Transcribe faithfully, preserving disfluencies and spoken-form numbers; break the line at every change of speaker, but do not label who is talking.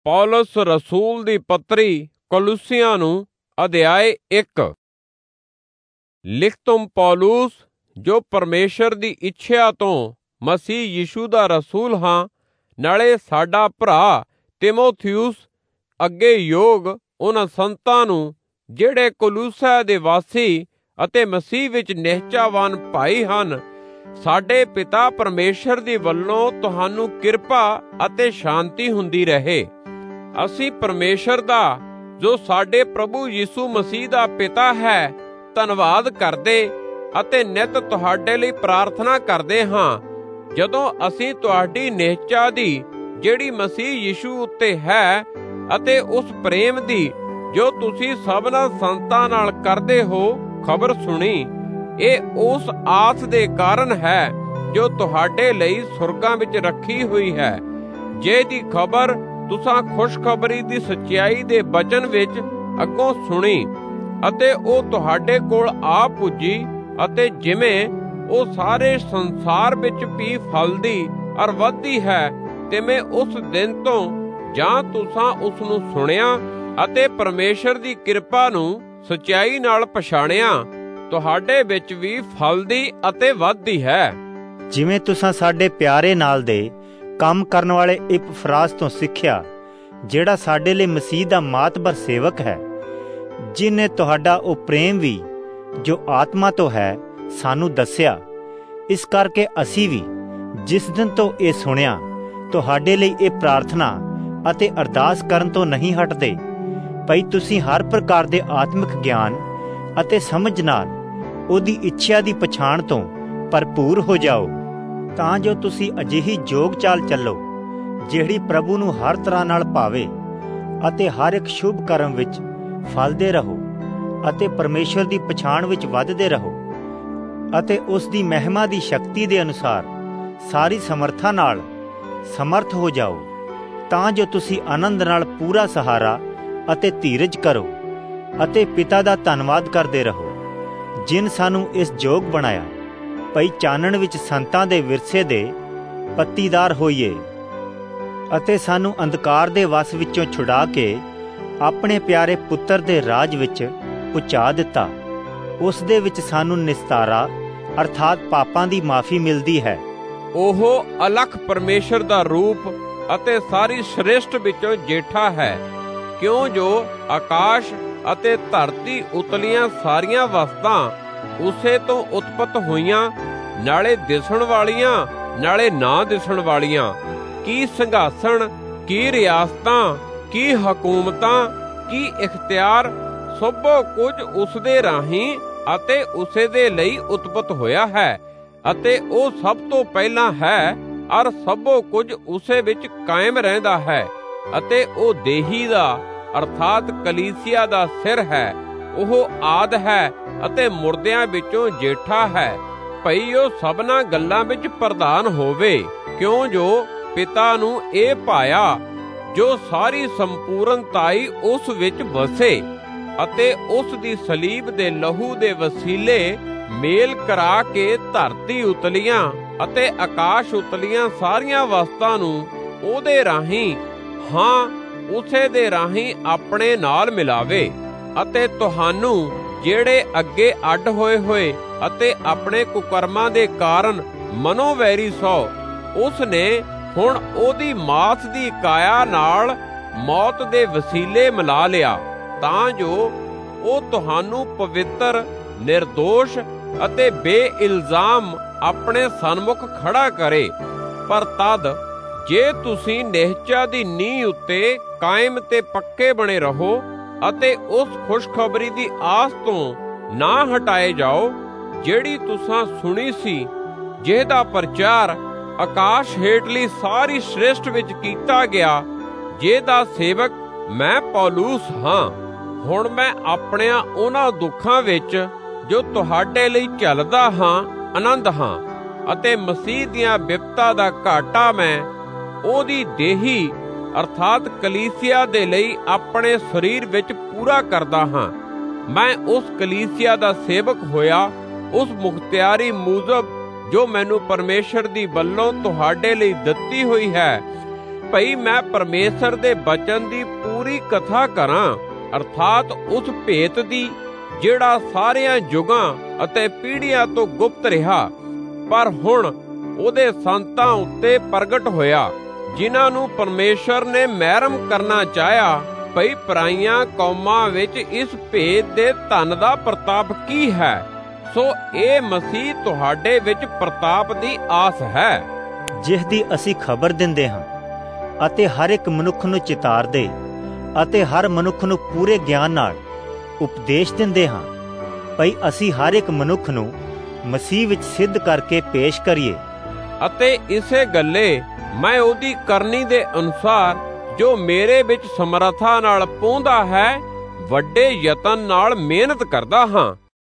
ਪੌਲਸ ਰਸੂਲ ਦੀ ਪੱਤਰੀ ਕਲੂਸੀਆਂ ਨੂੰ ਅਧਿਆਇ ਇੱਕ। ਲਿਖਤੁਮ ਪੌਲੁਸ, ਜੋ ਪਰਮੇਸ਼ਰ ਦੀ ਇੱਛਾ ਤੋਂ ਮਸੀਹ ਯੀਸ਼ੂ ਦਾ ਰਸੂਲ ਹਾਂ, ਨਾਲੇ ਸਾਡਾ ਭਰਾ ਤਿਮੋਥਿਉਸ, ਅੱਗੇ ਯੋਗ ਉਹਨਾਂ ਸੰਤਾਂ ਨੂੰ ਜਿਹੜੇ ਕਲੂਸਾ ਦੇ ਵਾਸੀ ਅਤੇ ਮਸੀਹ ਵਿੱਚ ਨਿਹਚਾਵਾਨ ਭਾਈ ਹਨ। ਸਾਡੇ ਪਿਤਾ ਪਰਮੇਸ਼ਰ ਦੀ ਵੱਲੋਂ ਤੁਹਾਨੂੰ ਕਿਰਪਾ ਅਤੇ ਸ਼ਾਂਤੀ ਹੁੰਦੀ ਰਹੇ। ਅਸੀਂ ਪਰਮੇਸ਼ਰ ਦਾ, ਜੋ ਸਾਡੇ ਪ੍ਰਭੂ ਯੀਸ਼ੂ ਮਸੀਹ ਦਾ ਪਿਤਾ ਹੈ, ਧੰਨਵਾਦ ਕਰਦੇ ਅਤੇ ਨਿਤ ਤੁਹਾਡੇ ਲਈ ਪ੍ਰਾਰਥਨਾ ਕਰਦੇ ਹਾਂ, ਜਦੋਂ ਅਸੀਂ ਤੁਹਾਡੀ ਨਿਹਚਾ ਦੀ, ਜਿਹੜੀ ਮਸੀਹ ਯੀਸ਼ੂ ਉੱਤੇ ਹੈ, ਅਤੇ ਉਸ ਪ੍ਰੇਮ ਦੀ ਜੋ ਤੁਸੀਂ ਸਭਨਾਂ ਸੰਤਾਂ ਨਾਲ ਕਰਦੇ ਹੋ, ਖਬਰ ਸੁਣੀ। ਇਹ ਉਸ ਆਸ ਦੇ ਕਾਰਨ ਹੈ ਜੋ ਤੁਹਾਡੇ ਲਈ ਸੁਰਗਾਂ ਵਿੱਚ ਰੱਖੀ ਹੋਈ ਹੈ, ਜਿਹਦੀ ਖਬਰ ਤੁਸਾਂ ਖੁਸ਼ਖਬਰੀ ਦੀ ਸੱਚਾਈ ਦੇ ਬਚਨ ਵਿੱਚ ਅੱਗੋਂ ਸੁਣੀ, ਅਤੇ ਉਹ ਤੁਹਾਡੇ ਕੋਲ ਆ ਪੁੱਜੀ। ਅਤੇ ਜਿਵੇਂ ਉਹ ਸਾਰੇ ਸੰਸਾਰ ਵਿੱਚ ਵੀ ਫਲਦੀ ਅਰ ਵੱਧਦੀ ਹੈ, ਤਿਵੇਂ ਉਸ ਦਿਨ ਤੋਂ ਜਾਂ ਤੁਸਾਂ ਉਸ ਨੂੰ ਸੁਣਿਆ ਅਤੇ ਪਰਮੇਸ਼ਰ ਦੀ ਕਿਰਪਾ ਨੂੰ ਸੱਚਾਈ ਨਾਲ ਪਛਾਣਿਆ, ਤੁਹਾਡੇ ਵਿੱਚ ਵੀ ਫਲਦੀ ਅਤੇ ਵੱਧਦੀ ਹੈ।
ਜਿਵੇਂ ਤੁਸਾਂ ਸਾਡੇ ਪਿਆਰੇ ਨਾਲ ਦੇ ਕੰਮ ਕਰਨ ਵਾਲੇ ਇਪਫਰਾਸ ਤੋਂ ਸਿੱਖਿਆ, ਜਿਹੜਾ ਸਾਡੇ ਲਈ ਮਸੀਹ ਦਾ ਮਾਤਬਰ ਸੇਵਕ ਹੈ, ਜਿਨੇ ਤੁਹਾਡਾ ਉਹ ਪ੍ਰੇਮ ਵੀ ਜੋ ਆਤਮਾ ਤੋਂ ਹੈ ਸਾਨੂੰ ਦੱਸਿਆ। ਇਸ ਕਰਕੇ ਅਸੀਂ ਵੀ ਜਿਸ ਦਿਨ ਤੋਂ ਇਹ ਸੁਣਿਆ, ਤੁਹਾਡੇ ਲਈ ਇਹ ਪ੍ਰਾਰਥਨਾ ਅਤੇ ਅਰਦਾਸ ਕਰਨ ਤੋਂ ਨਹੀਂ ਹਟਦੇ, ਭਈ ਤੁਸੀਂ ਹਰ ਪ੍ਰਕਾਰ ਦੇ ਆਤਮਿਕ ਗਿਆਨ ਅਤੇ ਸਮਝ ਨਾਲ ਉਹਦੀ ਇੱਛਾ ਦੀ ਪਛਾਣ ਤੋਂ ਭਰਪੂਰ ਹੋ ਜਾਓ, ਤਾਂ ਜੋ ਤੁਸੀਂ ਅਜਿਹੀ ਜੋਗ ਚਾਲ ਚੱਲੋ ਜਿਹੜੀ ਪ੍ਰਭੂ ਨੂੰ ਹਰ ਤਰ੍ਹਾਂ ਨਾਲ ਭਾਵੇ, ਅਤੇ ਹਰ ਇੱਕ ਸ਼ੁਭ ਕਰਮ ਵਿੱਚ ਫਲਦੇ ਰਹੋ, ਅਤੇ ਪਰਮੇਸ਼ਰ ਦੀ ਪਛਾਣ ਵਿੱਚ ਵੱਧਦੇ ਰਹੋ, ਅਤੇ ਉਸ ਦੀ ਮਹਿਮਾ ਦੀ ਸ਼ਕਤੀ ਦੇ ਅਨੁਸਾਰ ਸਾਰੀ ਸਮਰਥਾ ਨਾਲ ਸਮਰਥ ਹੋ ਜਾਓ, ਤਾਂ ਜੋ ਤੁਸੀਂ ਆਨੰਦ ਨਾਲ ਪੂਰਾ ਸਹਾਰਾ ਅਤੇ ਧੀਰਜ ਕਰੋ, ਅਤੇ ਪਿਤਾ ਦਾ ਧੰਨਵਾਦ ਕਰਦੇ ਰਹੋ, ਜਿਨ ਸਾਨੂੰ ਇਸ ਯੋਗ ਬਣਾਇਆ, ਭਈ ਚਾਨਣ ਵਿੱਚ ਸੰਤਾਂ ਦੇ ਵਿਰਸੇ ਦੇ ਪੱਤੀਦਾਰ ਹੋਈਏ, ਅਤੇ ਸਾਨੂੰ ਅੰਧਕਾਰ ਦੇ ਵਸ ਵਿੱਚੋਂ ਛੁਡਾ ਕੇ ਆਪਣੇ ਪਿਆਰੇ ਪੁੱਤਰ ਦੇ ਰਾਜ ਵਿੱਚ ਪਹੁੰਚਾ ਦਿੱਤਾ। ਉਸ ਦੇ ਵਿੱਚ ਸਾਨੂੰ ਨਿਸਤਾਰਾ ਅਰਥਾਤ ਪਾਪਾਂ ਦੀ ਮਾਫੀ ਮਿਲਦੀ ਹੈ।
ਉਹ ਅਲੱਖ ਪਰਮੇਸ਼ਰ ਦਾ ਰੂਪ ਅਤੇ ਸਾਰੀ ਸ੍ਰਿਸ਼ਟ ਵਿੱਚੋਂ ਜੇਠਾ ਹੈ, ਕਿਉਂ ਜੋ ਆਕਾਸ਼ ਅਤੇ ਧਰਤੀ ਉਤਲੀਆਂ ਸਾਰੀਆਂ ਵਸਤਾਂ ਉਸੇ ਤੋਂ ਉਤਪਤ ਹੋਈਆਂ, ਨਾਲੇ ਦਿਸਣ ਵਾਲੀਆਂ ਨਾਲੇ ਨਾ ਦਿਸਣ ਵਾਲੀਆਂ। ਕੀ ਸਿੰਘਾਸਣ, ਕੀ ਰਿਆਸਤਾਂ, ਕੀ ਹਕੂਮਤਾਂ, ਕੀ ਇਖਤਿਆਰ, ਸਭੋ ਕੁਝ ਉਸਦੇ ਰਾਹੀਂ ਅਤੇ ਉਸੇ ਦੇ ਲਈ ਉਤਪਤ ਹੋਇਆ ਹੈ, ਅਤੇ ਉਹ ਸਭ ਤੋਂ ਪਹਿਲਾਂ ਹੈ, ਅਰ ਸਭੋ ਕੁਝ ਉਸੇ ਵਿੱਚ ਕਾਇਮ ਰਹਿੰਦਾ ਹੈ। ਅਤੇ ਉਹ ਦੇਹੀ ਦਾ ਅਰਥਾਤ ਕਲੀਸਿਆ ਦਾ ਸਿਰ ਹੈ। ਉਹ ਆਦ ਹੈ ਅਤੇ ਮੁਰਦਿਆਂ ਵਿੱਚੋਂ ਜੇਠਾ ਹੈ, ਭਈ ਉਹ ਸਭਨਾਂ ਗੱਲਾਂ ਵਿੱਚ ਪ੍ਰਧਾਨ ਹੋਵੇ, ਕਿਉਂ ਜੋ ਪਿਤਾ ਨੂੰ ਇਹ ਭਾਇਆ, ਜੋ ਸਾਰੀ ਸੰਪੂਰਨਤਾਈ ਉਸ ਵਿੱਚ ਵਸੇ, ਅਤੇ ਉਸ ਦੀ ਸਲੀਬ ਦੇ ਲਹੂ ਦੇ ਵਸੀਲੇ ਮੇਲ ਕਰਾ ਕੇ ਧਰਤੀ ਉਤਲੀਆਂ ਅਤੇ ਆਕਾਸ਼ ਉਤਲੀਆਂ ਸਾਰੀਆਂ ਵਸਤਾਂ ਨੂੰ ਉਹਦੇ ਰਾਹੀਂ, ਹਾਂ ਉਸੇ ਦੇ ਰਾਹੀਂ ਆਪਣੇ ਨਾਲ ਮਿਲਾਵੇ, ਅਤੇ ਤੁਹਾਨੂੰ ਜਿਹੜੇ ਅੱਗੇ ਅੱਡ ਹੋਏ ਹੋਏ ਅਤੇ ਆਪਣੇ ਕੁਕਰਮਾਂ ਦੇ ਕਾਰਨ ਮਨੋਵੈਰੀ ਸੋ, ਉਸ ਨੇ ਹੁਣ ਉਹਦੀ ਮਾਸ ਦੀ ਕਾਇਆ ਨਾਲ ਮੌਤ ਦੇ ਵਸੀਲੇ ਮਿਲਾ ਲਿਆ, ਤਾਂ ਜੋ ਉਹ ਤੁਹਾਨੂੰ ਪਵਿੱਤਰ, ਨਿਰਦੋਸ਼ ਅਤੇ ਬੇਇਲਜ਼ਾਮ ਆਪਣੇ ਸਨਮੁਖ ਖੜਾ ਕਰੇ। ਪਰ ਤਦ ਜੇ ਤੁਸੀਂ ਨਿਹਚਾ ਦੀ ਨੀਂਹ ਉੱਤੇ ਕਾਇਮ ਤੇ ਪੱਕੇ ਬਣੇ ਰਹੋ, ਅਤੇ ਉਸ ਖੁਸ਼ਖਬਰੀ ਦੀ ਆਸ ਤੋਂ ਨਾ ਹਟਾਏ ਜਾਓ, ਜਿਹੜੀ ਤੁਸਾਂ ਸੁਣੀ ਸੀ, ਜਿਹਦਾ ਪ੍ਰਚਾਰ ਆਕਾਸ਼ ਹੇਠਲੀ ਸਾਰੀ ਸ੍ਰਿਸ਼ਟ ਵਿੱਚ ਕੀਤਾ ਗਿਆ, ਜਿਹਦਾ ਸੇਵਕ ਮੈਂ ਪੌਲੁਸ ਹਾਂ। ਹੁਣ ਮੈਂ ਆਪਣਿਆਂ ਉਹਨਾਂ ਦੁੱਖਾਂ ਵਿੱਚ ਜੋ ਤੁਹਾਡੇ ਲਈ ਝੱਲਦਾ ਹਾਂ ਆਨੰਦ ਹਾਂ, ਅਤੇ ਮਸੀਹ ਦੀਆਂ ਬਿਪਤਾ ਦਾ ਘਾਟਾ ਮੈਂ ਉਹਦੀ ਦੇਹੀ ਅਰਥਾਤ ਕਲੀਸਿਆ ਦੇ ਲਈ ਆਪਣੇ ਸਰੀਰ ਵਿੱਚ ਪੂਰਾ ਕਰਦਾ ਹਾਂ। ਮੈਂ ਉਸ ਕਲੀਸਿਆ ਦਾ ਸੇਵਕ ਹੋਇਆ, ਉਸ ਮੁਖਤਿਆਰੀ ਮੂਜਬ ਜੋ ਮੈਨੂੰ ਪਰਮੇਸ਼ਰ ਦੀ ਵੱਲੋਂ ਤੁਹਾਡੇ ਲਈ ਦਿੱਤੀ ਹੋਈ ਹੈ, ਭਈ ਮੈਂ ਪਰਮੇਸ਼ਰ ਦੇ ਬਚਨ ਦੀ ਪੂਰੀ ਕਥਾ ਕਰਾਂ, ਅਰਥਾਤ ਉਸ ਭੇਤ ਦੀ ਜਿਹੜਾ ਸਾਰਿਆਂ ਯੁਗਾਂ ਅਤੇ ਪੀੜ੍ਹੀਆਂ ਤੋਂ ਗੁਪਤ ਰਿਹਾ, ਪਰ ਹੁਣ ਉਹਦੇ ਸੰਤਾਂ ਉੱਤੇ ਪ੍ਰਗਟ ਹੋਇਆ, ਜਿਨ੍ਹਾਂ ਨੂੰ ਪਰਮੇਸ਼ਰ ਨੇ ਮਹਿਰਮ ਕਰਨਾ ਚਾਹਿਆ। ਭਈ ਪਰਾਈਆਂ ਕੌਮਾਂ ਵਿੱਚ ਇਸ ਭੇਦ ਦੇ ਧਨ ਦਾ ਪ੍ਰਤਾਪ ਕੀ ਹੈ, ਸੋ ਇਹ ਮਸੀਹ ਤੁਹਾਡੇ ਵਿੱਚ ਪ੍ਰਤਾਪ ਦੀ ਆਸ ਹੈ,
ਜਿਸ ਦੀ ਅਸੀਂ ਖਬਰ ਦਿੰਦੇ ਹਾਂ ਅਤੇ ਹਰ ਇੱਕ ਮਨੁੱਖ ਨੂੰ ਚਿਤਾਰਦੇ ਅਤੇ ਹਰ ਮਨੁੱਖ ਨੂੰ ਪੂਰੇ ਗਿਆਨ ਨਾਲ ਉਪਦੇਸ਼ ਦਿੰਦੇ ਹਾਂ, ਭਈ ਅਸੀਂ ਹਰ ਇੱਕ ਮਨੁੱਖ ਨੂੰ ਮਸੀਹ ਵਿੱਚ ਸਿੱਧ ਕਰਕੇ ਪੇਸ਼ ਕਰੀਏ।
ਅਤੇ ਇਸੇ ਗੱਲੇ ਮੈਂ ਉਹਦੀ ਕਰਨੀ ਦੇ ਅਨੁਸਾਰ ਜੋ ਮੇਰੇ ਵਿੱਚ ਸਮਰੱਥਾ ਨਾਲ ਪਹੁੰਚਦਾ ਹੈ, ਵੱਡੇ ਯਤਨ ਨਾਲ ਮਿਹਨਤ ਕਰਦਾ ਹਾਂ।